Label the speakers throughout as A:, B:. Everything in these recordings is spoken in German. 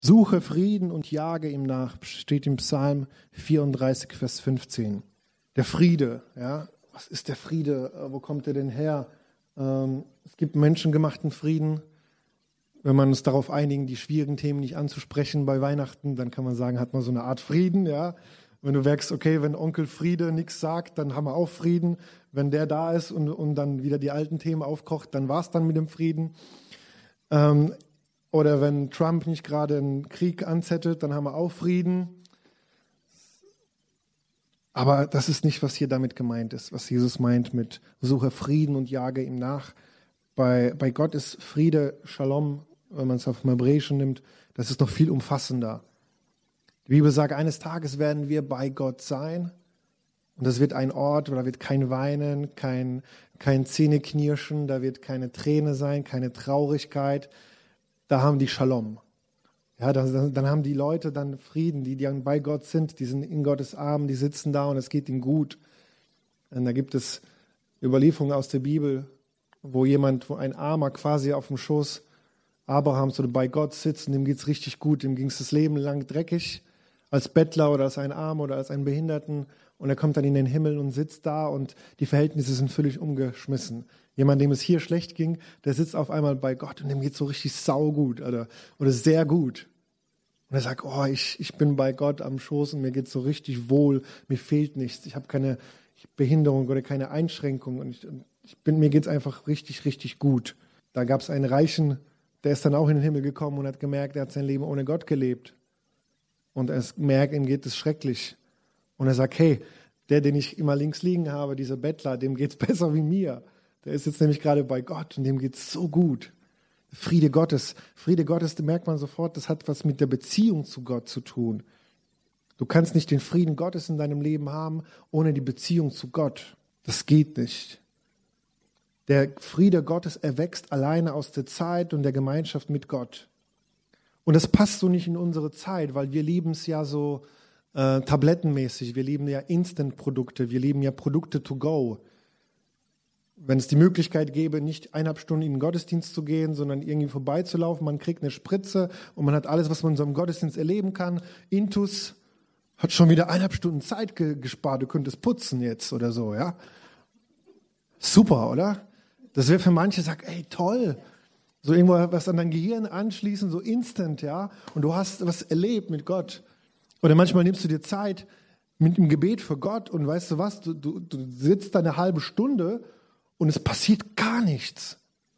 A: Suche Frieden und jage ihm nach, steht im Psalm 34, Vers 15. Der Friede, ja, was ist der Friede? Wo kommt er denn her? Es gibt menschengemachten Frieden. Wenn wir uns darauf einigen, die schwierigen Themen nicht anzusprechen bei Weihnachten, dann kann man sagen, hat man so eine Art Frieden, ja. Wenn du merkst, okay, wenn Onkel Friede nichts sagt, dann haben wir auch Frieden. Wenn der da ist und dann wieder die alten Themen aufkocht, dann war es dann mit dem Frieden. Oder wenn Trump nicht gerade einen Krieg anzettelt, dann haben wir auch Frieden. Aber das ist nicht, was hier damit gemeint ist, was Jesus meint mit suche Frieden und jage ihm nach. Bei Gott ist Friede, Shalom, wenn man es auf dem Hebräischen nimmt, das ist noch viel umfassender. Die Bibel sagt, eines Tages werden wir bei Gott sein und das wird ein Ort, wo da wird kein Weinen, kein Zähneknirschen, da wird keine Träne sein, keine Traurigkeit. Da haben die Shalom. Ja, dann haben die Leute dann Frieden, die bei Gott sind, die sind in Gottes Armen, die sitzen da und es geht ihnen gut. Und da gibt es Überlieferungen aus der Bibel, wo ein Armer quasi auf dem Schoß Abrahams oder bei Gott sitzt und dem geht es richtig gut, dem ging es das Leben lang dreckig, als Bettler oder als ein Armer oder als einen Behinderten und er kommt dann in den Himmel und sitzt da und die Verhältnisse sind völlig umgeschmissen. Jemand, dem es hier schlecht ging, der sitzt auf einmal bei Gott und dem geht es so richtig saugut oder sehr gut. Und er sagt, oh, ich bin bei Gott am Schoß und mir geht es so richtig wohl, mir fehlt nichts, ich habe keine Behinderung oder keine Einschränkung und mir geht es einfach richtig, richtig gut. Da gab es einen Reichen, der ist dann auch in den Himmel gekommen und hat gemerkt, er hat sein Leben ohne Gott gelebt. Und er merkt, ihm geht es schrecklich. Und er sagt, hey, den ich immer links liegen habe, dieser Bettler, dem geht es besser wie mir. Der ist jetzt nämlich gerade bei Gott und dem geht es so gut. Friede Gottes, da merkt man sofort, das hat was mit der Beziehung zu Gott zu tun. Du kannst nicht den Frieden Gottes in deinem Leben haben, ohne die Beziehung zu Gott. Das geht nicht. Der Friede Gottes erwächst alleine aus der Zeit und der Gemeinschaft mit Gott. Und das passt so nicht in unsere Zeit, weil wir lieben es ja so tablettenmäßig. Wir lieben ja Instant-Produkte, wir lieben ja Produkte to go. Wenn es die Möglichkeit gäbe, nicht 1,5 Stunden in den Gottesdienst zu gehen, sondern irgendwie vorbeizulaufen, man kriegt eine Spritze und man hat alles, was man in so einem Gottesdienst erleben kann. Intus hat schon wieder 1,5 Stunden Zeit gespart, du könntest putzen jetzt oder so, ja. Super, oder? Das wäre für manche, sagt, ey, toll. So irgendwo was an dein Gehirn anschließen, so instant, ja. Und du hast was erlebt mit Gott. Oder manchmal nimmst du dir Zeit mit dem Gebet für Gott und weißt du was, du sitzt da eine halbe Stunde und es passiert gar nichts.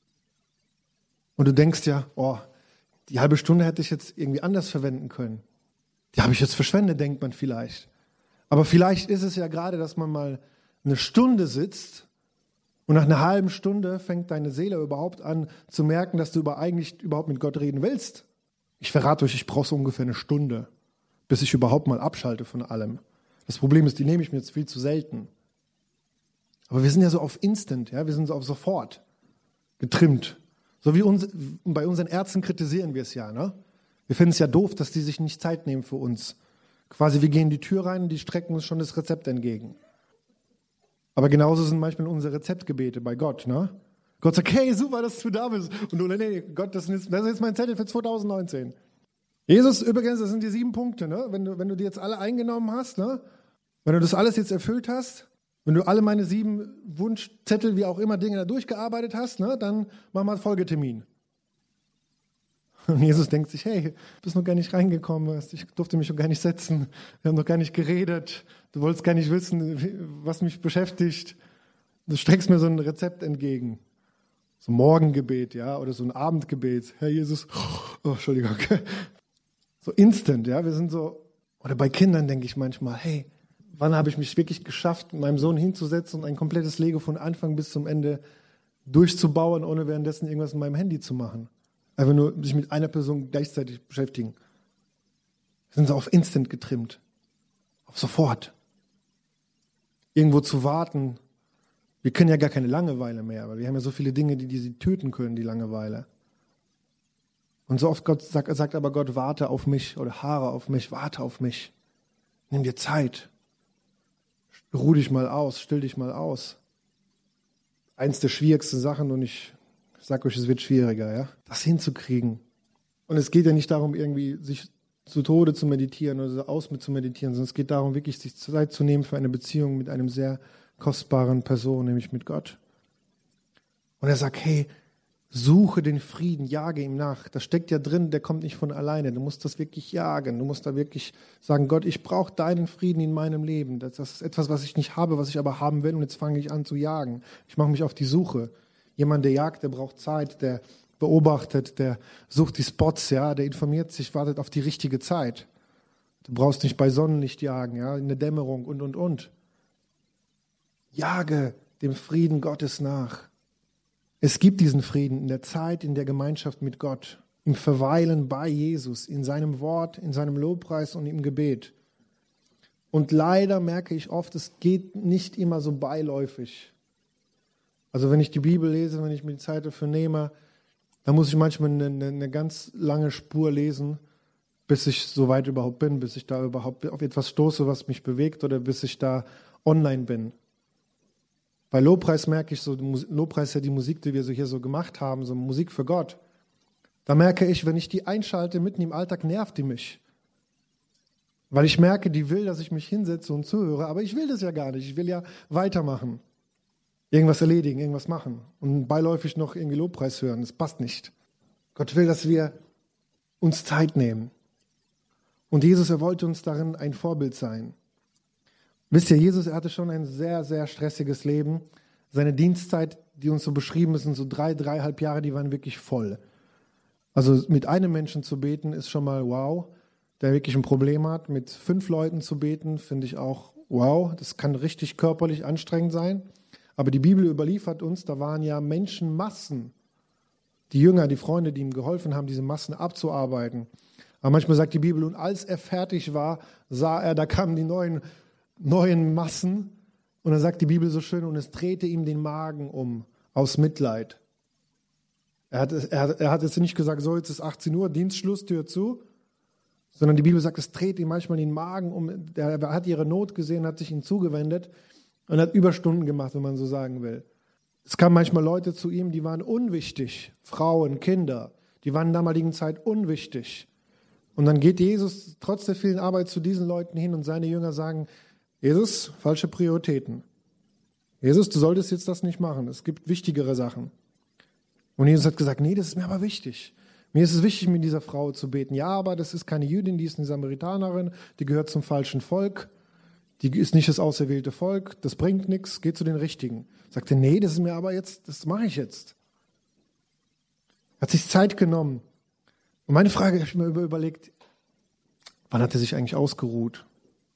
A: Und du denkst ja, oh, die halbe Stunde hätte ich jetzt irgendwie anders verwenden können. Die habe ich jetzt verschwendet, denkt man vielleicht. Aber vielleicht ist es ja gerade, dass man mal eine Stunde sitzt und nach einer halben Stunde fängt deine Seele überhaupt an zu merken, dass du eigentlich überhaupt mit Gott reden willst. Ich verrate euch, ich brauche so ungefähr eine Stunde, bis ich überhaupt mal abschalte von allem. Das Problem ist, die nehme ich mir jetzt viel zu selten. Aber wir sind ja so auf Instant, ja? Wir sind so auf sofort getrimmt. So wie bei unseren Ärzten kritisieren wir es ja. Ne? Wir finden es ja doof, dass die sich nicht Zeit nehmen für uns. Quasi, wir gehen in die Tür rein und die strecken uns schon das Rezept entgegen. Aber genauso sind manchmal unsere Rezeptgebete bei Gott. Ne? Gott sagt, hey, super, dass du da bist. Und du, nee, Gott, das ist jetzt mein Zettel für 2019. Jesus, übrigens, das sind die 7 Punkte. Ne? Wenn du die jetzt alle eingenommen hast, ne? Wenn du das alles jetzt erfüllt hast, wenn du alle meine 7 Wunschzettel, wie auch immer, Dinge da durchgearbeitet hast, ne? Dann mach mal einen Folgetermin. Und Jesus denkt sich, hey, du bist noch gar nicht reingekommen, ich durfte mich noch gar nicht setzen, wir haben noch gar nicht geredet, du wolltest gar nicht wissen, was mich beschäftigt. Du streckst mir so ein Rezept entgegen. So ein Morgengebet, ja, oder so ein Abendgebet. Herr Jesus, oh, Entschuldigung. So instant, ja, wir sind so, oder bei Kindern denke ich manchmal, hey, wann habe ich mich wirklich geschafft, meinem Sohn hinzusetzen und ein komplettes Lego von Anfang bis zum Ende durchzubauen, ohne währenddessen irgendwas in meinem Handy zu machen. Einfach nur sich mit einer Person gleichzeitig beschäftigen. Wir sind so auf Instant getrimmt. Auf sofort. Irgendwo zu warten. Wir können ja gar keine Langeweile mehr, weil wir haben ja so viele Dinge, die sie töten können, die Langeweile. Und so oft sagt aber Gott, warte auf mich oder harre auf mich, warte auf mich. Nimm dir Zeit. Ruh dich mal aus, still dich mal aus. Eins der schwierigsten Sachen und ich sage euch, es wird schwieriger, ja, das hinzukriegen. Und es geht ja nicht darum, irgendwie sich zu Tode zu meditieren oder so aus mit zu meditieren, sondern es geht darum, wirklich sich Zeit zu nehmen für eine Beziehung mit einem sehr kostbaren Person, nämlich mit Gott. Und er sagt, hey, suche den Frieden, jage ihm nach. Das steckt ja drin, der kommt nicht von alleine. Du musst das wirklich jagen. Du musst da wirklich sagen, Gott, ich brauche deinen Frieden in meinem Leben. Das ist etwas, was ich nicht habe, was ich aber haben will. Und jetzt fange ich an zu jagen. Ich mache mich auf die Suche. Jemand, der jagt, der braucht Zeit, der beobachtet, der sucht die Spots, ja, der informiert sich, wartet auf die richtige Zeit. Du brauchst nicht bei Sonnenlicht jagen, ja, in der Dämmerung und. Jage dem Frieden Gottes nach. Es gibt diesen Frieden in der Zeit, in der Gemeinschaft mit Gott, im Verweilen bei Jesus, in seinem Wort, in seinem Lobpreis und im Gebet. Und leider merke ich oft, es geht nicht immer so beiläufig. Also wenn ich die Bibel lese, wenn ich mir die Zeit dafür nehme, dann muss ich manchmal eine ganz lange Spur lesen, bis ich so weit überhaupt bin, bis ich da überhaupt auf etwas stoße, was mich bewegt oder bis ich da online bin. Bei Lobpreis merke ich so, Lobpreis ist ja die Musik, die wir so hier so gemacht haben, so Musik für Gott. Da merke ich, wenn ich die einschalte mitten im Alltag, nervt die mich. Weil ich merke, die will, dass ich mich hinsetze und zuhöre, aber ich will das ja gar nicht. Ich will ja weitermachen. Irgendwas erledigen, irgendwas machen und beiläufig noch irgendwie Lobpreis hören. Das passt nicht. Gott will, dass wir uns Zeit nehmen. Und Jesus, er wollte uns darin ein Vorbild sein. Wisst ihr, Jesus, er hatte schon ein sehr, sehr stressiges Leben. Seine Dienstzeit, die uns so beschrieben ist, sind so 3,5 Jahre, die waren wirklich voll. Also mit einem Menschen zu beten, ist schon mal wow, der wirklich ein Problem hat. Mit 5 Leuten zu beten, finde ich auch wow. Das kann richtig körperlich anstrengend sein. Aber die Bibel überliefert uns, da waren ja Menschenmassen. Die Jünger, die Freunde, die ihm geholfen haben, diese Massen abzuarbeiten. Aber manchmal sagt die Bibel, und als er fertig war, sah er, da kamen die neuen Massen. Und dann sagt die Bibel so schön, und es drehte ihm den Magen um, aus Mitleid. Er hat jetzt nicht gesagt, so jetzt ist 18 Uhr, Dienstschluss, Tür zu. Sondern die Bibel sagt, es dreht ihm manchmal den Magen um. Er hat ihre Not gesehen, hat sich ihnen zugewendet. Und hat Überstunden gemacht, wenn man so sagen will. Es kamen manchmal Leute zu ihm, die waren unwichtig. Frauen, Kinder, die waren in der damaligen Zeit unwichtig. Und dann geht Jesus trotz der vielen Arbeit zu diesen Leuten hin und seine Jünger sagen, Jesus, falsche Prioritäten. Jesus, du solltest jetzt das nicht machen. Es gibt wichtigere Sachen. Und Jesus hat gesagt, nee, das ist mir aber wichtig. Mir ist es wichtig, mit dieser Frau zu beten. Ja, aber das ist keine Jüdin, die ist eine Samaritanerin, die gehört zum falschen Volk. Die ist nicht das auserwählte Volk, das bringt nichts, geht zu den Richtigen. Sagt er, nee, das ist mir aber jetzt, das mache ich jetzt. Hat sich Zeit genommen. Und meine Frage, ich habe mir überlegt, wann hat er sich eigentlich ausgeruht?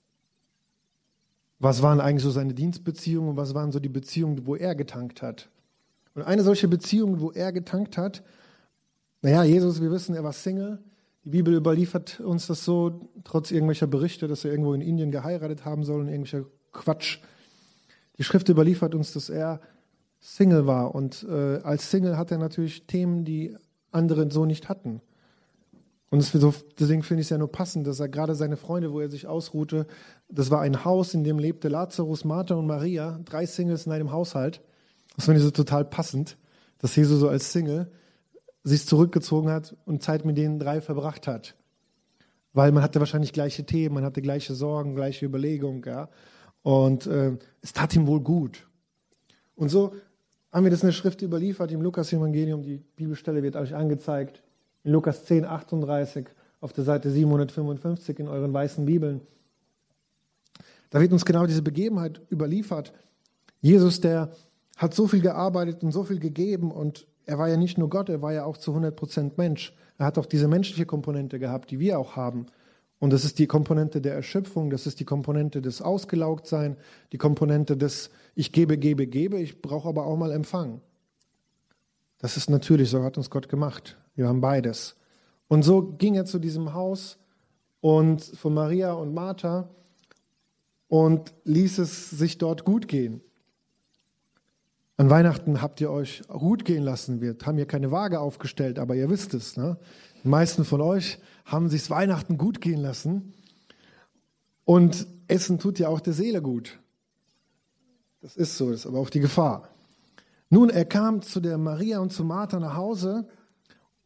A: Was waren eigentlich so seine Dienstbeziehungen und was waren so die Beziehungen, wo er getankt hat? Und eine solche Beziehung, wo er getankt hat, naja, Jesus, wir wissen, er war Single. Die Bibel überliefert uns das so, trotz irgendwelcher Berichte, dass er irgendwo in Indien geheiratet haben soll und irgendwelcher Quatsch. Die Schrift überliefert uns, dass er Single war. Und als Single hat er natürlich Themen, die andere so nicht hatten. Und deswegen finde ich es ja nur passend, dass er gerade seine Freunde, wo er sich ausruhte, das war ein Haus, in dem lebte Lazarus, Martha und Maria, 3 Singles in einem Haushalt. Das finde ich so total passend, dass Jesus so als Single sich zurückgezogen hat und Zeit mit den 3 verbracht hat. Weil man hatte wahrscheinlich gleiche Themen, man hatte gleiche Sorgen, gleiche Überlegungen. Ja? Und es tat ihm wohl gut. Und so haben wir das in der Schrift überliefert, im Lukas-Evangelium, die Bibelstelle wird euch angezeigt, in Lukas 10, 38, auf der Seite 755 in euren weißen Bibeln. Da wird uns genau diese Begebenheit überliefert. Jesus, der hat so viel gearbeitet und so viel gegeben und er war ja nicht nur Gott, er war ja auch zu 100% Mensch. Er hat auch diese menschliche Komponente gehabt, die wir auch haben. Und das ist die Komponente der Erschöpfung, das ist die Komponente des Ausgelaugtsein, die Komponente des ich gebe, ich brauche aber auch mal Empfang. Das ist natürlich, so hat uns Gott gemacht. Wir haben beides. Und so ging er zu diesem Haus und von Maria und Martha und ließ es sich dort gut gehen. An Weihnachten habt ihr euch gut gehen lassen. Wir haben hier keine Waage aufgestellt, aber ihr wisst es. Ne? Die meisten von euch haben sich Weihnachten gut gehen lassen. Und Essen tut ja auch der Seele gut. Das ist so, das ist aber auch die Gefahr. Nun, er kam zu der Maria und zu Martha nach Hause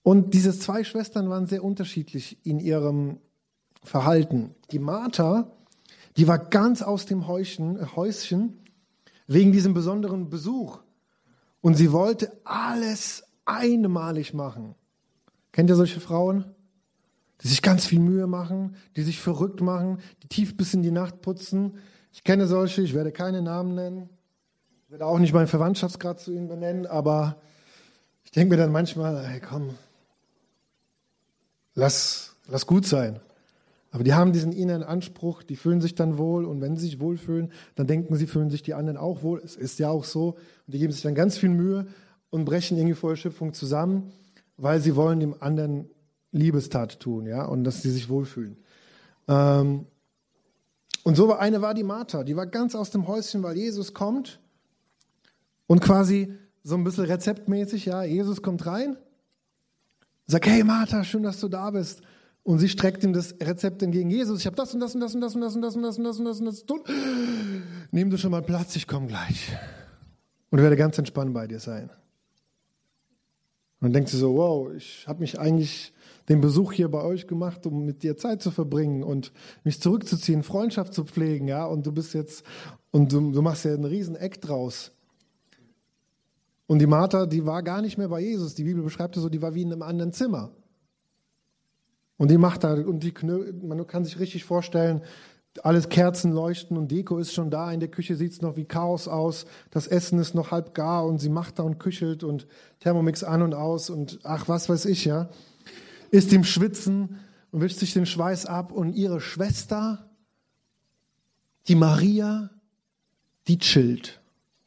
A: Und diese zwei Schwestern waren sehr unterschiedlich in ihrem Verhalten. Die Martha, die war ganz aus dem Häuschen wegen diesem besonderen Besuch. Und sie wollte alles einmalig machen. Kennt ihr solche Frauen? Die sich ganz viel Mühe machen, die sich verrückt machen, die tief bis in die Nacht putzen. Ich kenne solche, ich werde keine Namen nennen. Ich werde auch nicht meinen Verwandtschaftsgrad zu ihnen benennen, aber ich denke mir dann manchmal, hey komm, lass gut sein. Aber die haben diesen inneren Anspruch, die fühlen sich dann wohl und wenn sie sich wohlfühlen, dann denken sie, fühlen sich die anderen auch wohl. Es ist ja auch so. Und die geben sich dann ganz viel Mühe und brechen irgendwie vor der Schöpfung zusammen, weil sie wollen dem anderen Liebestat tun, ja, und dass sie sich wohlfühlen. Und so eine war die Martha, die war ganz aus dem Häuschen, weil Jesus kommt und quasi so ein bisschen rezeptmäßig, ja, Jesus kommt rein, sagt, hey Martha, schön, dass du da bist. Und sie streckt ihm das Rezept entgegen. Jesus, ich habe das und das und das und das und das und das und das und das und das und das zu tun. Nimm du schon mal Platz, ich komme gleich. Und ich werde ganz entspannt bei dir sein. Und dann denkt sie so, wow, ich habe mich eigentlich den Besuch hier bei euch gemacht, um mit dir Zeit zu verbringen und mich zurückzuziehen, Freundschaft zu pflegen, ja, und du bist jetzt, und du machst ja einen riesen Eck draus. Und die Martha, die war gar nicht mehr bei Jesus. Die Bibel beschreibt es so, die war wie in einem anderen Zimmer. Und die macht da, und man kann sich richtig vorstellen, alles Kerzen leuchten und Deko ist schon da. In der Küche sieht es noch wie Chaos aus. Das Essen ist noch halb gar und sie macht da und küchelt und Thermomix an und aus und ach, was weiß ich, ja. Ist im Schwitzen und wischt sich den Schweiß ab und ihre Schwester, die Maria, die chillt.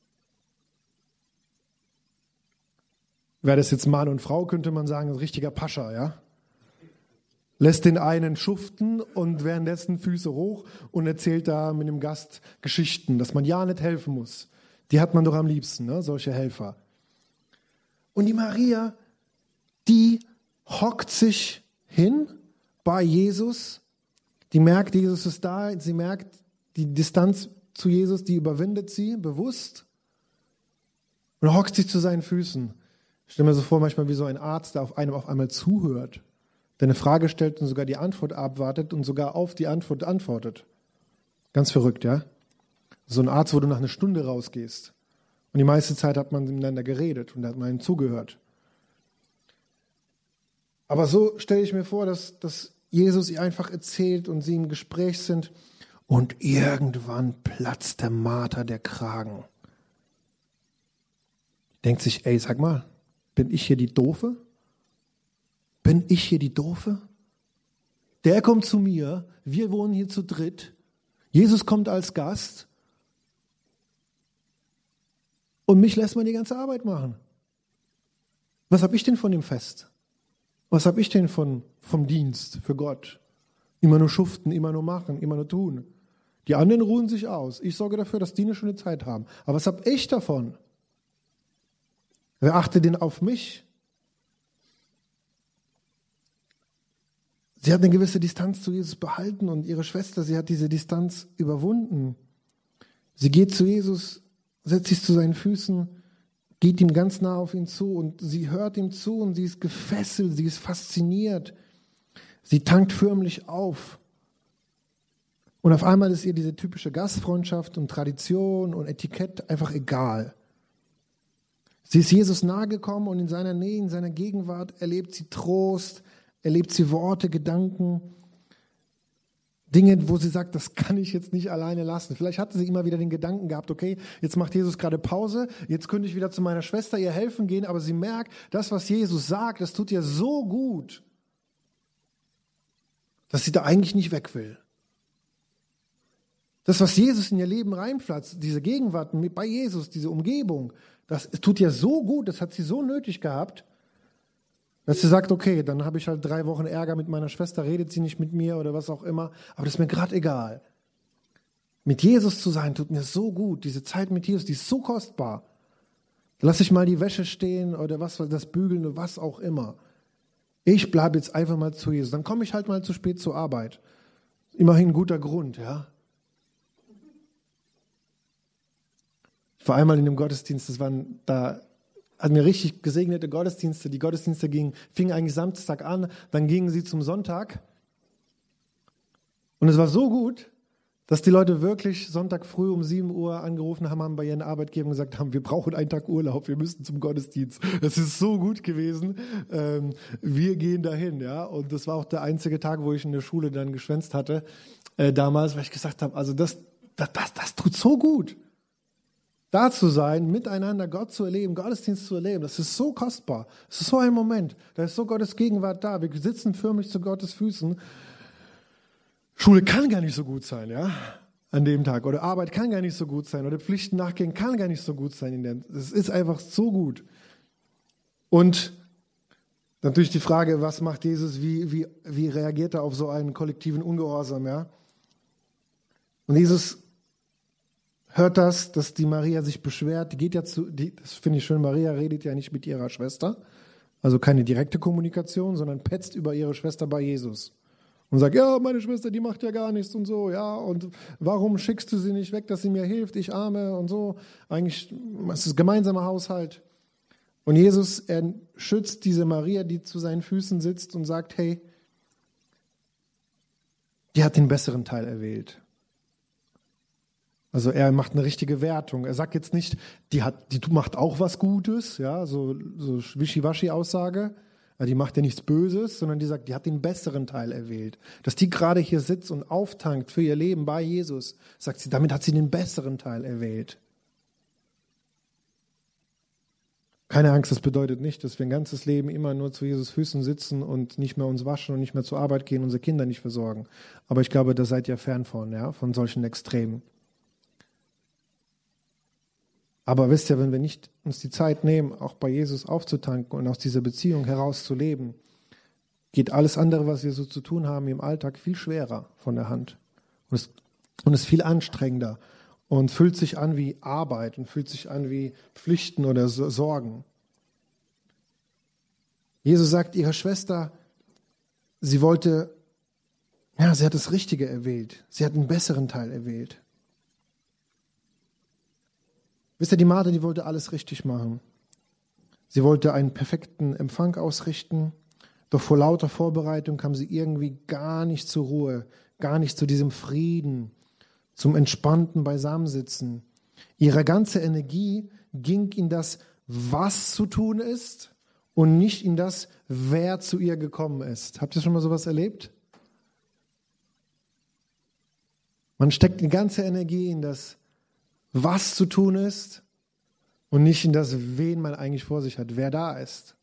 A: Wäre das jetzt Mann und Frau, könnte man sagen, ein richtiger Pascha, ja. Lässt den einen schuften und währenddessen Füße hoch und erzählt da mit dem Gast Geschichten, dass man ja nicht helfen muss. Die hat man doch am liebsten, ne? Solche Helfer. Und die Maria, die hockt sich hin bei Jesus, die merkt, Jesus ist da, sie merkt die Distanz zu Jesus, die überwindet sie bewusst und hockt sich zu seinen Füßen. Ich stelle mir so vor, manchmal wie so ein Arzt, der auf einem auf einmal zuhört, der eine Frage stellt und sogar die Antwort abwartet und sogar auf die Antwort antwortet. Ganz verrückt, ja? So ein Arzt, wo du nach einer Stunde rausgehst. Und die meiste Zeit hat man miteinander geredet und da hat man ihm zugehört. Aber so stelle ich mir vor, dass Jesus ihr einfach erzählt und sie im Gespräch sind und irgendwann platzt der Martha der Kragen. Denkt sich, ey, sag mal, bin ich hier die Doofe? Bin ich hier die Doofe? Der kommt zu mir, wir wohnen hier zu dritt, Jesus kommt als Gast und mich lässt man die ganze Arbeit machen. Was habe ich denn von dem Fest? Was habe ich denn vom Dienst für Gott? Immer nur schuften, immer nur machen, immer nur tun. Die anderen ruhen sich aus. Ich sorge dafür, dass die eine schöne Zeit haben. Aber was habe ich davon? Wer achtet denn auf mich? Sie hat eine gewisse Distanz zu Jesus behalten und ihre Schwester, sie hat diese Distanz überwunden. Sie geht zu Jesus, setzt sich zu seinen Füßen, geht ihm ganz nah auf ihn zu und sie hört ihm zu und sie ist gefesselt, sie ist fasziniert. Sie tankt förmlich auf. Und auf einmal ist ihr diese typische Gastfreundschaft und Tradition und Etikett einfach egal. Sie ist Jesus nahegekommen und in seiner Nähe, in seiner Gegenwart erlebt sie Trost, erlebt sie Worte, Gedanken, Dinge, wo sie sagt, das kann ich jetzt nicht alleine lassen. Vielleicht hatte sie immer wieder den Gedanken gehabt, okay, jetzt macht Jesus gerade Pause, jetzt könnte ich wieder zu meiner Schwester ihr helfen gehen, aber sie merkt, das, was Jesus sagt, das tut ihr so gut, dass sie da eigentlich nicht weg will. Das, was Jesus in ihr Leben reinpflanzt, diese Gegenwart bei Jesus, diese Umgebung, das tut ihr so gut, das hat sie so nötig gehabt, dass sie sagt, okay, dann habe ich halt 3 Wochen Ärger mit meiner Schwester, redet sie nicht mit mir oder was auch immer, aber das ist mir gerade egal. Mit Jesus zu sein, tut mir so gut, diese Zeit mit Jesus, die ist so kostbar. Lass ich mal die Wäsche stehen oder was, das Bügeln oder was auch immer. Ich bleibe jetzt einfach mal zu Jesus, dann komme ich halt mal zu spät zur Arbeit. Immerhin ein guter Grund, ja. Ich war einmal in einem Gottesdienst, da hatten wir richtig gesegnete Gottesdienste. Die Gottesdienste fingen eigentlich Samstag an, dann gingen sie zum Sonntag. Und es war so gut, dass die Leute wirklich Sonntag früh um 7 Uhr angerufen haben bei ihren Arbeitgebern und gesagt haben, wir brauchen einen Tag Urlaub, wir müssen zum Gottesdienst. Das ist so gut gewesen, wir gehen dahin. Ja? Und das war auch der einzige Tag, wo ich in der Schule dann geschwänzt hatte, damals, weil ich gesagt habe, also das tut so gut. Da zu sein, miteinander Gott zu erleben, Gottesdienst zu erleben, das ist so kostbar. Das ist so ein Moment, da ist so Gottes Gegenwart da. Wir sitzen förmlich zu Gottes Füßen. Schule kann gar nicht so gut sein, ja, an dem Tag. Oder Arbeit kann gar nicht so gut sein. Oder Pflichten nachgehen kann gar nicht so gut sein. Das ist einfach so gut. Und natürlich die Frage, was macht Jesus, wie reagiert er auf so einen kollektiven Ungehorsam, ja? Und Jesus hört das, dass die Maria sich beschwert. Die geht ja das finde ich schön, Maria redet ja nicht mit ihrer Schwester. Also keine direkte Kommunikation, sondern petzt über ihre Schwester bei Jesus. Und sagt, ja, meine Schwester, die macht ja gar nichts und so, ja, und warum schickst du sie nicht weg, dass sie mir hilft, ich Arme und so. Eigentlich ist es gemeinsamer Haushalt. Und Jesus, er schützt diese Maria, die zu seinen Füßen sitzt und sagt, hey, die hat den besseren Teil erwählt. Also er macht eine richtige Wertung. Er sagt jetzt nicht, die macht auch was Gutes, ja, so Wischiwaschi-Aussage. Die macht ja nichts Böses, sondern die sagt, die hat den besseren Teil erwählt. Dass die gerade hier sitzt und auftankt für ihr Leben bei Jesus, sagt sie, damit hat sie den besseren Teil erwählt. Keine Angst, das bedeutet nicht, dass wir ein ganzes Leben immer nur zu Jesus Füßen sitzen und nicht mehr uns waschen und nicht mehr zur Arbeit gehen, unsere Kinder nicht versorgen. Aber ich glaube, da seid ihr fern von solchen Extremen. Aber wisst ihr, wenn wir nicht uns die Zeit nehmen, auch bei Jesus aufzutanken und aus dieser Beziehung heraus zu leben, geht alles andere, was wir so zu tun haben im Alltag, viel schwerer von der Hand. Und es ist viel anstrengender und fühlt sich an wie Arbeit und fühlt sich an wie Pflichten oder Sorgen. Jesus sagt ihrer Schwester, sie hat das Richtige erwählt. Sie hat einen besseren Teil erwählt. Wisst ihr, die Martha, die wollte alles richtig machen. Sie wollte einen perfekten Empfang ausrichten, doch vor lauter Vorbereitung kam sie irgendwie gar nicht zur Ruhe, gar nicht zu diesem Frieden, zum entspannten Beisammensitzen. Ihre ganze Energie ging in das, was zu tun ist und nicht in das, wer zu ihr gekommen ist. Habt ihr schon mal sowas erlebt? Man steckt die ganze Energie in das, was zu tun ist und nicht in das, wen man eigentlich vor sich hat, wer da ist.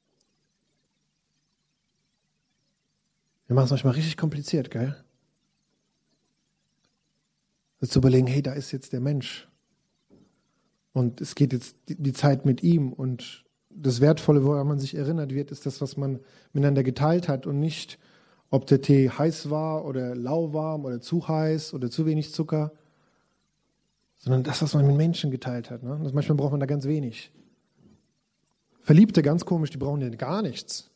A: Wir machen es manchmal richtig kompliziert, gell? Zu überlegen, hey, da ist jetzt der Mensch und es geht jetzt die Zeit mit ihm und das Wertvolle, woran man sich erinnert wird, ist das, was man miteinander geteilt hat und nicht, ob der Tee heiß war oder lauwarm oder zu heiß oder zu wenig Zucker, sondern das, was man mit Menschen geteilt hat. Ne? Manchmal braucht man da ganz wenig. Verliebte, ganz komisch, die brauchen ja gar nichts.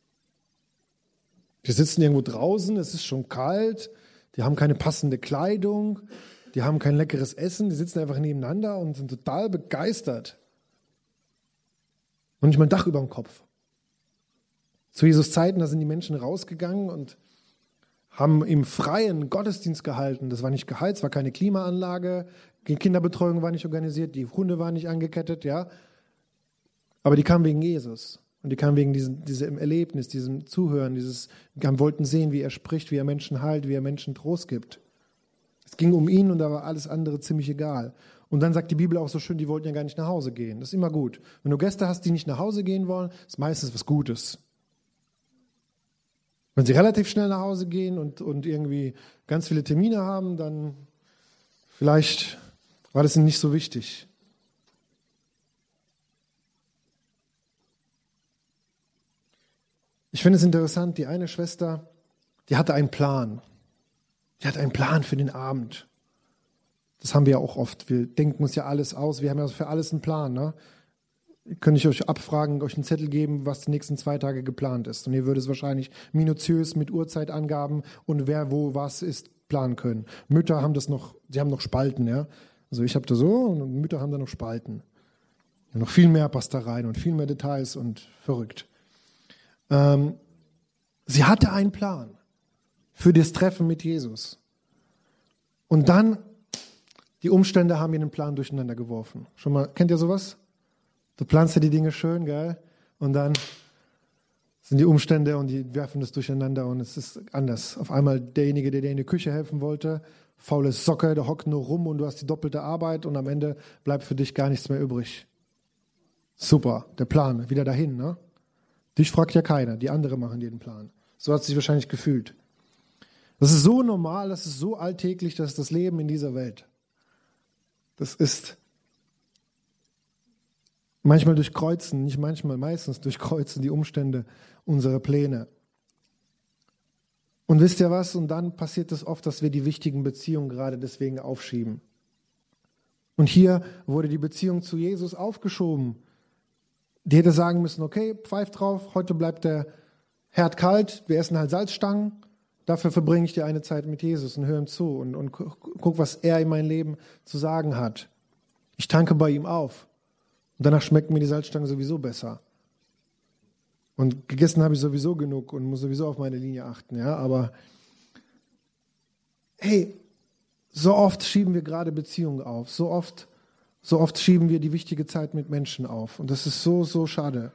A: Die sitzen irgendwo draußen, es ist schon kalt, die haben keine passende Kleidung, die haben kein leckeres Essen, die sitzen einfach nebeneinander und sind total begeistert. Und nicht mal ein Dach über dem Kopf. Zu Jesus Zeiten, da sind die Menschen rausgegangen und haben im Freien Gottesdienst gehalten. Das war nicht geheizt, war keine Klimaanlage, die Kinderbetreuung war nicht organisiert, die Hunde waren nicht angekettet, ja. Aber die kamen wegen Jesus. Und die kamen wegen diesem Erlebnis, diesem Zuhören, wollten sehen, wie er spricht, wie er Menschen heilt, wie er Menschen Trost gibt. Es ging um ihn und da war alles andere ziemlich egal. Und dann sagt die Bibel auch so schön, die wollten ja gar nicht nach Hause gehen. Das ist immer gut. Wenn du Gäste hast, die nicht nach Hause gehen wollen, ist meistens was Gutes. Wenn sie relativ schnell nach Hause gehen und irgendwie ganz viele Termine haben, dann vielleicht war das ihnen nicht so wichtig. Ich finde es interessant, die eine Schwester, die hatte einen Plan. Die hatte einen Plan für den Abend. Das haben wir ja auch oft. Wir denken uns ja alles aus. Wir haben ja für alles einen Plan. Ne? Könnte ich euch abfragen, euch einen Zettel geben, was die nächsten 2 Tage geplant ist. Und ihr würdet es wahrscheinlich minutiös mit Uhrzeitangaben und wer wo was ist planen können. Mütter haben das noch, die haben noch Spalten. Ja? Also ich habe das so und Mütter haben da noch Spalten. Und noch viel mehr passt da rein und viel mehr Details und verrückt. Sie hatte einen Plan für das Treffen mit Jesus. Und dann, die Umstände haben ihren Plan durcheinander geworfen. Schon mal, kennt ihr sowas? Du planst ja die Dinge schön, gell? Und dann sind die Umstände und die werfen das durcheinander und es ist anders. Auf einmal derjenige, der dir in die Küche helfen wollte, faule Socke, der hockt nur rum und du hast die doppelte Arbeit und am Ende bleibt für dich gar nichts mehr übrig. Super, der Plan, wieder dahin, ne? Dich fragt ja keiner, die anderen machen dir den Plan. So hat es sich wahrscheinlich gefühlt. Das ist so normal, das ist so alltäglich, das ist das Leben in dieser Welt. Das ist manchmal durchkreuzen, nicht manchmal, meistens durchkreuzen die Umstände unsere Pläne. Und wisst ihr was? Und dann passiert es oft, dass wir die wichtigen Beziehungen gerade deswegen aufschieben. Und hier wurde die Beziehung zu Jesus aufgeschoben. Die hätte sagen müssen, okay, pfeif drauf, heute bleibt der Herd kalt, wir essen halt Salzstangen, dafür verbringe ich die eine Zeit mit Jesus und höre ihm zu und guck, was er in mein Leben zu sagen hat. Ich tanke bei ihm auf und danach schmecken mir die Salzstangen sowieso besser. Und gegessen habe ich sowieso genug und muss sowieso auf meine Linie achten, ja, aber hey, so oft schieben wir gerade Beziehungen auf, so oft schieben wir die wichtige Zeit mit Menschen auf. Und das ist so, so schade.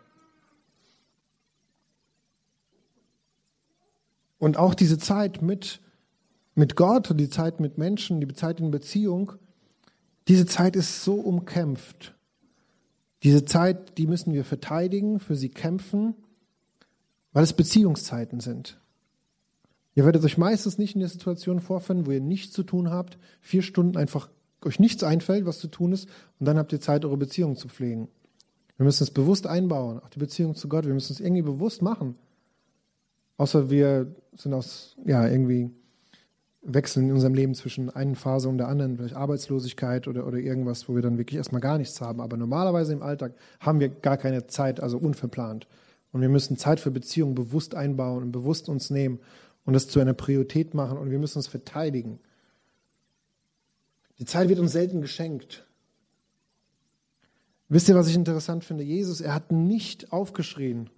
A: Und auch diese Zeit mit Gott und die Zeit mit Menschen, die Zeit in Beziehung, diese Zeit ist so umkämpft. Diese Zeit, die müssen wir verteidigen, für sie kämpfen, weil es Beziehungszeiten sind. Ihr werdet euch meistens nicht in der Situation vorfinden, wo ihr nichts zu tun habt, 4 Stunden einfach euch nichts einfällt, was zu tun ist, und dann habt ihr Zeit, eure Beziehung zu pflegen. Wir müssen es bewusst einbauen, auch die Beziehung zu Gott, wir müssen es irgendwie bewusst machen. Außer wir sind irgendwie wechseln in unserem Leben zwischen einer Phase und der anderen, vielleicht Arbeitslosigkeit oder irgendwas, wo wir dann wirklich erstmal gar nichts haben. Aber normalerweise im Alltag haben wir gar keine Zeit, also unverplant. Und wir müssen Zeit für Beziehungen bewusst einbauen und bewusst uns nehmen und das zu einer Priorität machen und wir müssen es verteidigen. Die Zeit wird uns selten geschenkt. Wisst ihr, was ich interessant finde? Jesus, er hat nicht aufgeschrien.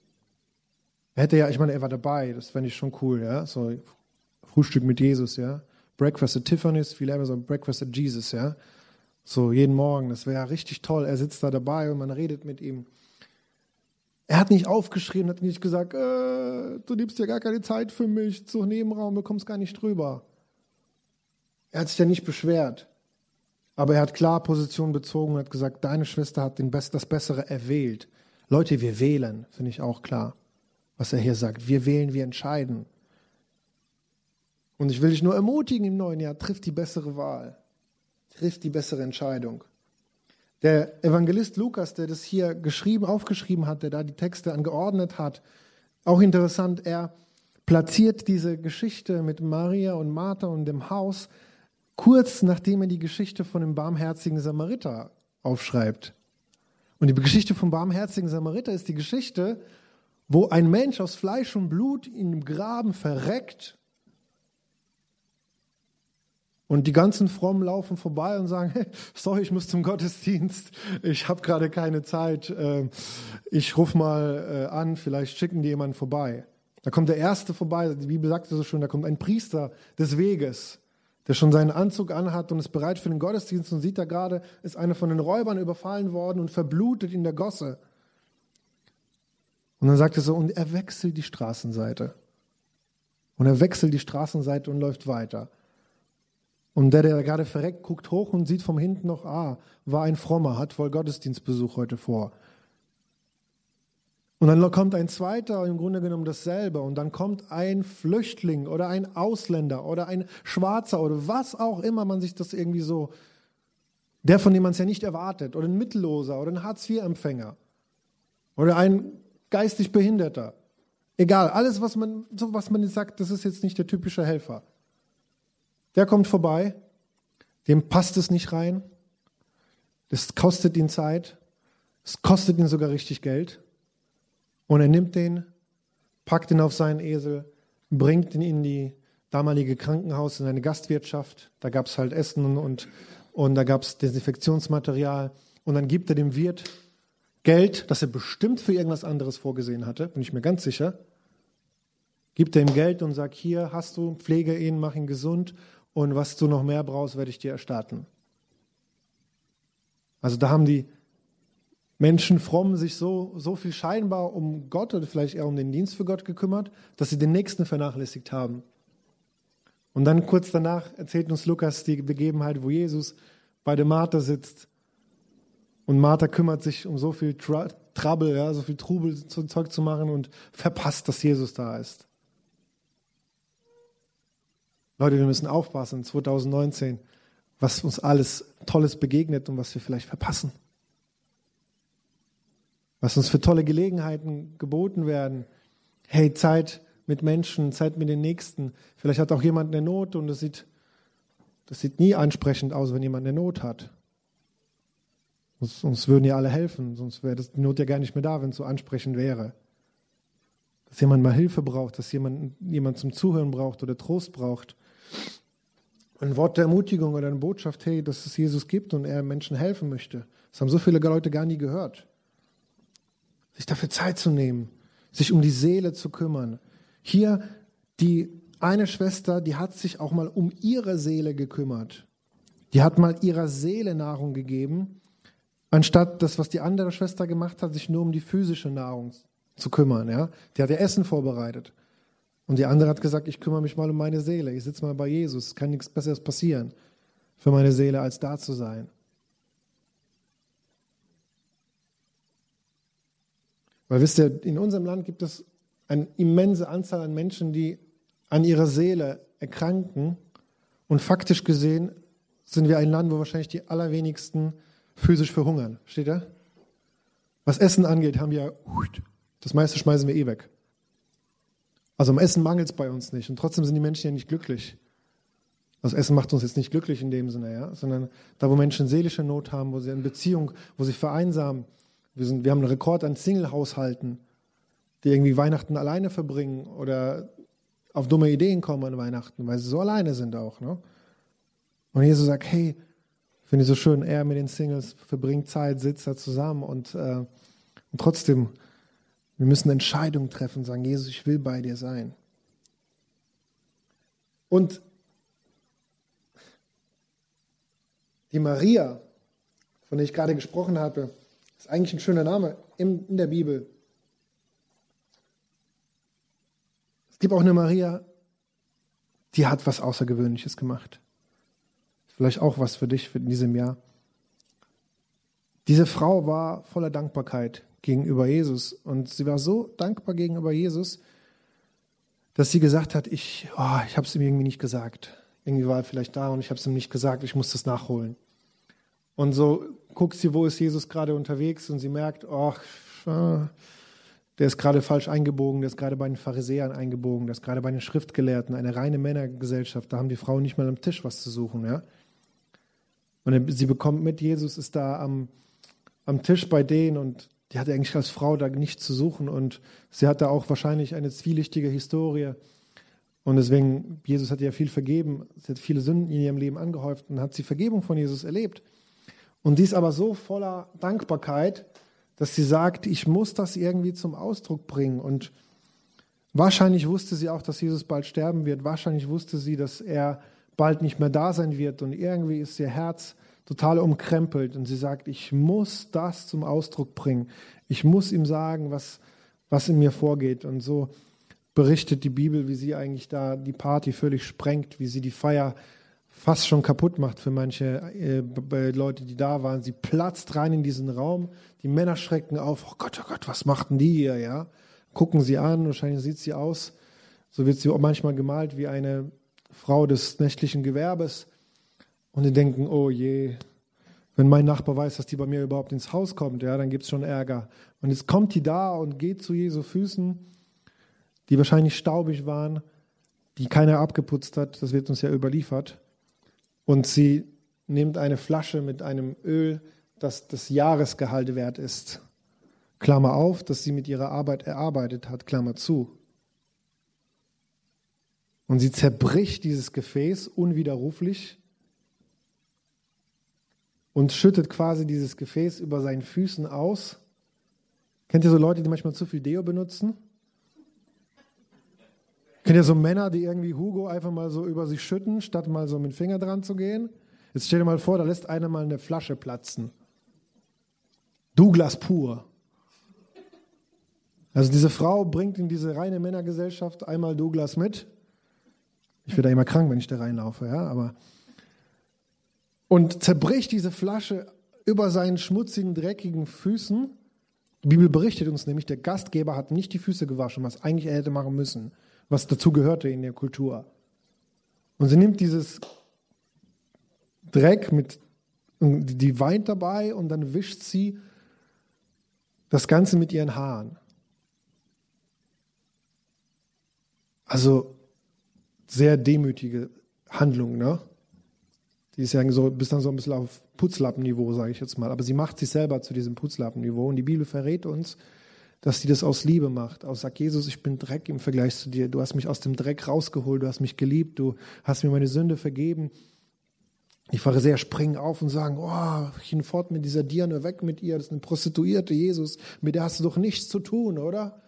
A: Er hätte ja, ich meine, er war dabei, das fände ich schon cool, ja, so Frühstück mit Jesus, ja, Breakfast at Tiffany's, viele haben so Breakfast at Jesus, ja, so jeden Morgen, das wäre ja richtig toll, er sitzt da dabei und man redet mit ihm. Er hat nicht aufgeschrien, hat nicht gesagt, du nimmst ja gar keine Zeit für mich, zu Nebenraum, du kommst gar nicht drüber. Er hat sich ja nicht beschwert, aber er hat klar Position bezogen und hat gesagt, deine Schwester hat das Bessere erwählt. Leute, wir wählen, finde ich auch klar, was er hier sagt. Wir wählen, wir entscheiden. Und ich will dich nur ermutigen im neuen Jahr, triff die bessere Wahl, triff die bessere Entscheidung. Der Evangelist Lukas, der das hier aufgeschrieben hat, der da die Texte angeordnet hat, auch interessant, er platziert diese Geschichte mit Maria und Martha und dem Haus kurz nachdem er die Geschichte von dem barmherzigen Samariter aufschreibt. Und die Geschichte vom barmherzigen Samariter ist die Geschichte, wo ein Mensch aus Fleisch und Blut in dem Graben verreckt und die ganzen Frommen laufen vorbei und sagen, hey, sorry, ich muss zum Gottesdienst, ich habe gerade keine Zeit, ich rufe mal an, vielleicht schicken die jemanden vorbei. Da kommt der Erste vorbei, die Bibel sagt es so schön, da kommt ein Priester des Weges, der schon seinen Anzug anhat und ist bereit für den Gottesdienst und sieht da gerade, ist einer von den Räubern überfallen worden und verblutet in der Gosse. Und dann sagt er so, und er wechselt die Straßenseite. Und er wechselt die Straßenseite und läuft weiter. Und der gerade verreckt, guckt hoch und sieht von hinten noch, war ein Frommer, hat wohl Gottesdienstbesuch heute vor. Und dann kommt ein zweiter, im Grunde genommen dasselbe. Und dann kommt ein Flüchtling oder ein Ausländer oder ein Schwarzer oder was auch immer man sich das irgendwie so, der, von dem man es ja nicht erwartet, oder ein Mittelloser oder ein Hartz-IV-Empfänger oder ein geistig Behinderter. Egal, alles, was man jetzt sagt, das ist jetzt nicht der typische Helfer. Der kommt vorbei, dem passt es nicht rein, das kostet ihn Zeit, es kostet ihn sogar richtig Geld. Und er nimmt den, packt ihn auf seinen Esel, bringt ihn in die damalige Krankenhaus, in eine Gastwirtschaft. Da gab es halt Essen und da gab es Desinfektionsmaterial. und dann gibt er dem Wirt Geld, das er bestimmt für irgendwas anderes vorgesehen hatte, bin ich mir ganz sicher. Gibt er ihm Geld und sagt, hier hast du, pflege ihn, mach ihn gesund und was du noch mehr brauchst, werde ich dir erstatten. Also da haben die Menschen fromm sich so viel scheinbar um Gott oder vielleicht eher um den Dienst für Gott gekümmert, dass sie den Nächsten vernachlässigt haben. Und dann kurz danach erzählt uns Lukas die Begebenheit, wo Jesus bei der Martha sitzt. Und Martha kümmert sich um so viel Trouble, ja, so viel Trubel Zeug zu machen und verpasst, dass Jesus da ist. Leute, wir müssen aufpassen, 2019, was uns alles Tolles begegnet und was wir vielleicht verpassen. Was uns für tolle Gelegenheiten geboten werden. Hey, Zeit mit Menschen, Zeit mit den Nächsten. Vielleicht hat auch jemand eine Not und das sieht nie ansprechend aus, wenn jemand eine Not hat. Uns würden ja alle helfen, sonst wäre die Not ja gar nicht mehr da, wenn es so ansprechend wäre. Dass jemand mal Hilfe braucht, dass jemand zum Zuhören braucht oder Trost braucht. Ein Wort der Ermutigung oder eine Botschaft, hey, dass es Jesus gibt und er Menschen helfen möchte. Das haben so viele Leute gar nie gehört. Sich dafür Zeit zu nehmen, sich um die Seele zu kümmern. Hier die eine Schwester, die hat sich auch mal um ihre Seele gekümmert. Die hat mal ihrer Seele Nahrung gegeben, anstatt das, was die andere Schwester gemacht hat, sich nur um die physische Nahrung zu kümmern. Ja? Die hat ihr Essen vorbereitet. Und die andere hat gesagt, ich kümmere mich mal um meine Seele. Ich sitze mal bei Jesus. Es kann nichts Besseres passieren für meine Seele, als da zu sein. Weil wisst ihr, in unserem Land gibt es eine immense Anzahl an Menschen, die an ihrer Seele erkranken. Und faktisch gesehen sind wir ein Land, wo wahrscheinlich die allerwenigsten physisch verhungern. Steht da? Was Essen angeht, haben wir das meiste schmeißen wir weg. Also am Essen mangelt es bei uns nicht. Und trotzdem sind die Menschen ja nicht glücklich. Das Essen macht uns jetzt nicht glücklich in dem Sinne, ja? Sondern da, wo Menschen seelische Not haben, wo sie in Beziehung, wo sie vereinsamen. Wir haben einen Rekord an Single-Haushalten, die irgendwie Weihnachten alleine verbringen oder auf dumme Ideen kommen an Weihnachten, weil sie so alleine sind auch. Ne? Und Jesus sagt, hey, finde ich so schön, er mit den Singles verbringt Zeit, sitzt da zusammen und trotzdem, wir müssen Entscheidungen treffen, sagen, Jesus, ich will bei dir sein. Und die Maria, von der ich gerade gesprochen habe, ist eigentlich ein schöner Name in der Bibel. Es gibt auch eine Maria, die hat was Außergewöhnliches gemacht. Vielleicht auch was für dich in diesem Jahr. Diese Frau war voller Dankbarkeit gegenüber Jesus. Und sie war so dankbar gegenüber Jesus, dass sie gesagt hat, ich habe es ihm irgendwie nicht gesagt. Irgendwie war er vielleicht da und ich habe es ihm nicht gesagt, ich muss das nachholen. Und so guckt sie, wo ist Jesus gerade unterwegs und sie merkt, der ist gerade falsch eingebogen, der ist gerade bei den Pharisäern eingebogen, der ist gerade bei den Schriftgelehrten, eine reine Männergesellschaft, da haben die Frauen nicht mal am Tisch was zu suchen. Ja? Und sie bekommt mit, Jesus ist da am Tisch bei denen und die hatte eigentlich als Frau da nichts zu suchen und sie hatte auch wahrscheinlich eine zwielichtige Historie und deswegen, Jesus hat ihr viel vergeben, sie hat viele Sünden in ihrem Leben angehäuft und hat sie Vergebung von Jesus erlebt. Und die ist aber so voller Dankbarkeit, dass sie sagt, ich muss das irgendwie zum Ausdruck bringen. Und wahrscheinlich wusste sie auch, dass Jesus bald sterben wird. Wahrscheinlich wusste sie, dass er bald nicht mehr da sein wird. Und irgendwie ist ihr Herz total umkrempelt. Und sie sagt, ich muss das zum Ausdruck bringen. Ich muss ihm sagen, was in mir vorgeht. Und so berichtet die Bibel, wie sie eigentlich da die Party völlig sprengt, wie sie die Feier fast schon kaputt macht für manche Leute, die da waren. Sie platzt rein in diesen Raum, die Männer schrecken auf, oh Gott, was machten die hier, ja? Gucken sie an, wahrscheinlich sieht sie aus, so wird sie auch manchmal gemalt wie eine Frau des nächtlichen Gewerbes und die denken, oh je, wenn mein Nachbar weiß, dass die bei mir überhaupt ins Haus kommt, ja, dann gibt es schon Ärger. Und jetzt kommt die da und geht zu Jesu Füßen, die wahrscheinlich staubig waren, die keiner abgeputzt hat, das wird uns ja überliefert. Und sie nimmt eine Flasche mit einem Öl, das das Jahresgehalt wert ist. Klammer auf, das sie mit ihrer Arbeit erarbeitet hat, Klammer zu. Und sie zerbricht dieses Gefäß unwiderruflich und schüttet quasi dieses Gefäß über seinen Füßen aus. Kennt ihr so Leute, die manchmal zu viel Deo benutzen? Kennt ihr so Männer, die irgendwie Hugo einfach mal so über sich schütten, statt mal so mit dem Finger dran zu gehen? Jetzt stell dir mal vor, da lässt einer mal eine Flasche platzen. Douglas pur. Also diese Frau bringt in diese reine Männergesellschaft einmal Douglas mit. Ich werde da immer krank, wenn ich da reinlaufe, ja, aber und zerbricht diese Flasche über seinen schmutzigen, dreckigen Füßen. Die Bibel berichtet uns nämlich, der Gastgeber hat nicht die Füße gewaschen, was eigentlich er hätte machen müssen, was dazu gehörte in der Kultur. Und sie nimmt dieses Dreck die weint dabei und dann wischt sie das Ganze mit ihren Haaren. Also sehr demütige Handlung, ne? Die ist ja so, bis dann so ein bisschen auf Putzlappenniveau, sage ich jetzt mal. Aber sie macht sich selber zu diesem Putzlappenniveau. Und die Bibel verrät uns, dass sie das aus Liebe macht. Aus sagt, Jesus, ich bin Dreck im Vergleich zu dir. Du hast mich aus dem Dreck rausgeholt. Du hast mich geliebt. Du hast mir meine Sünde vergeben. Die Pharisäer springen auf und sagen, oh, hinfort mit dieser Dirne, weg mit ihr. Das ist eine Prostituierte, Jesus. Mit der hast du doch nichts zu tun, oder?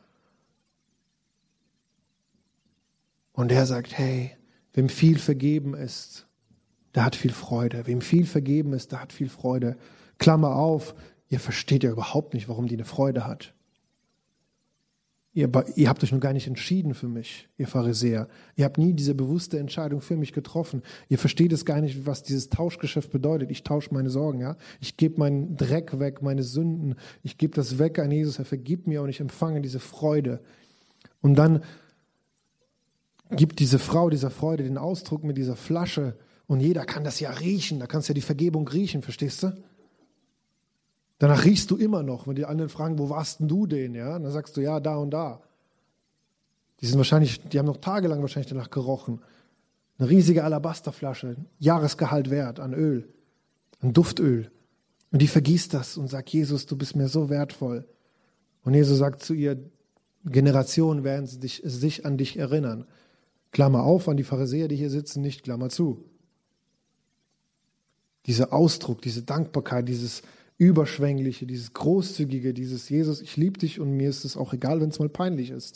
A: Und er sagt, hey, wem viel vergeben ist, der hat viel Freude. Wem viel vergeben ist, der hat viel Freude. Klammer auf, ihr versteht ja überhaupt nicht, warum die eine Freude hat. Ihr habt euch noch gar nicht entschieden für mich, ihr Pharisäer. Ihr habt nie diese bewusste Entscheidung für mich getroffen. Ihr versteht es gar nicht, was dieses Tauschgeschäft bedeutet. Ich tausche meine Sorgen, ja. Ich gebe meinen Dreck weg, meine Sünden. Ich gebe das weg an Jesus. Er vergibt mir und ich empfange diese Freude. Und dann gibt diese Frau dieser Freude den Ausdruck mit dieser Flasche. Und jeder kann das ja riechen. Da kannst du ja die Vergebung riechen, verstehst du? Danach riechst du immer noch, wenn die anderen fragen, wo warst denn du denn? Ja? Und dann sagst du, ja, da und da. Die haben noch tagelang wahrscheinlich danach gerochen. Eine riesige Alabasterflasche, Jahresgehalt wert an Öl, an Duftöl. Und die vergießt das und sagt, Jesus, du bist mir so wertvoll. Und Jesus sagt zu ihr, Generationen werden sich an dich erinnern. Klammer auf, an die Pharisäer, die hier sitzen, nicht Klammer zu. Dieser Ausdruck, diese Dankbarkeit, dieses Überschwängliche, dieses Großzügige, dieses Jesus, ich liebe dich und mir ist es auch egal, wenn es mal peinlich ist.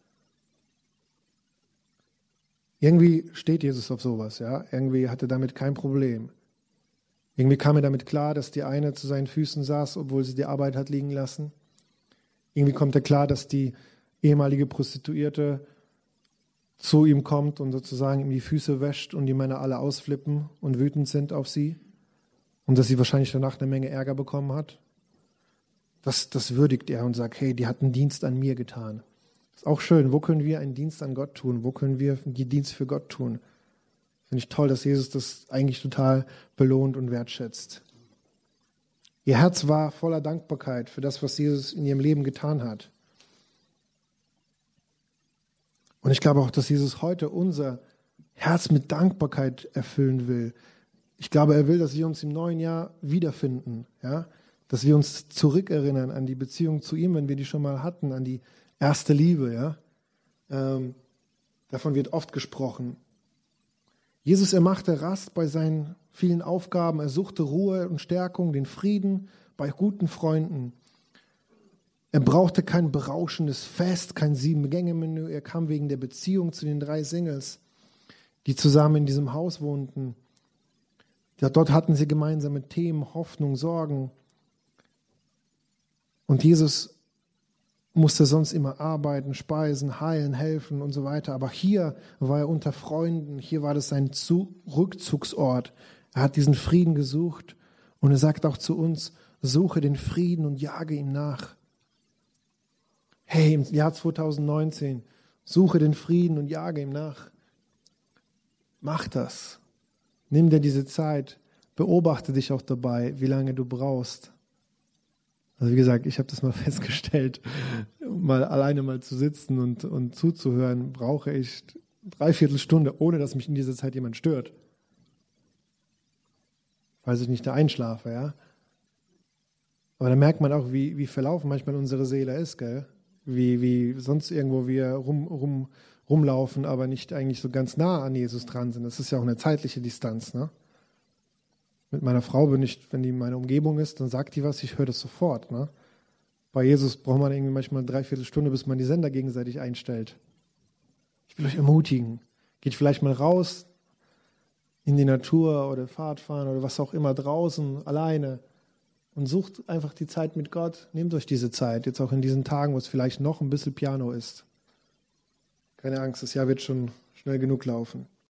A: Irgendwie steht Jesus auf sowas, ja. Irgendwie hatte damit kein Problem. Irgendwie kam er damit klar, dass die eine zu seinen Füßen saß, obwohl sie die Arbeit hat liegen lassen. Irgendwie kommt er klar, dass die ehemalige Prostituierte zu ihm kommt und sozusagen ihm die Füße wäscht und die Männer alle ausflippen und wütend sind auf sie. Und dass sie wahrscheinlich danach eine Menge Ärger bekommen hat. Das würdigt er und sagt, hey, die hat einen Dienst an mir getan. Ist auch schön. Wo können wir einen Dienst an Gott tun? Wo können wir einen Dienst für Gott tun? Finde ich toll, dass Jesus das eigentlich total belohnt und wertschätzt. Ihr Herz war voller Dankbarkeit für das, was Jesus in ihrem Leben getan hat. Und ich glaube auch, dass Jesus heute unser Herz mit Dankbarkeit erfüllen will. Ich glaube, er will, dass wir uns im neuen Jahr wiederfinden, ja? Dass wir uns zurückerinnern an die Beziehung zu ihm, wenn wir die schon mal hatten, an die erste Liebe. Ja? Davon wird oft gesprochen. Jesus, er machte Rast bei seinen vielen Aufgaben, er suchte Ruhe und Stärkung, den Frieden bei guten Freunden. Er brauchte kein berauschendes Fest, kein 7-Gänge-Menü, er kam wegen der Beziehung zu den 3 Singles, die zusammen in diesem Haus wohnten. Ja, dort hatten sie gemeinsame Themen, Hoffnung, Sorgen. Und Jesus musste sonst immer arbeiten, speisen, heilen, helfen und so weiter. Aber hier war er unter Freunden, hier war das sein Rückzugsort. Er hat diesen Frieden gesucht und er sagt auch zu uns, suche den Frieden und jage ihm nach. Hey, im Jahr 2019, suche den Frieden und jage ihm nach. Mach das. Nimm dir diese Zeit, beobachte dich auch dabei, wie lange du brauchst. Also wie gesagt, ich habe das mal festgestellt, mal alleine mal zu sitzen und zuzuhören, brauche ich 3/4 Stunde, ohne dass mich in dieser Zeit jemand stört. Falls ich nicht da einschlafe, ja. Aber da merkt man auch, wie verlaufen manchmal unsere Seele ist, gell? Wie sonst irgendwo wir rumlaufen, aber nicht eigentlich so ganz nah an Jesus dran sind. Das ist ja auch eine zeitliche Distanz, ne? Mit meiner Frau bin ich, wenn die in meiner Umgebung ist, dann sagt die was, ich höre das sofort. Ne? Bei Jesus braucht man irgendwie manchmal 3/4 Stunde, bis man die Sender gegenseitig einstellt. Ich will euch ermutigen. Geht vielleicht mal raus in die Natur oder Fahrradfahren oder was auch immer draußen, alleine und sucht einfach die Zeit mit Gott. Nehmt euch diese Zeit, jetzt auch in diesen Tagen, wo es vielleicht noch ein bisschen Piano ist. Keine Angst, das Jahr wird schon schnell genug laufen.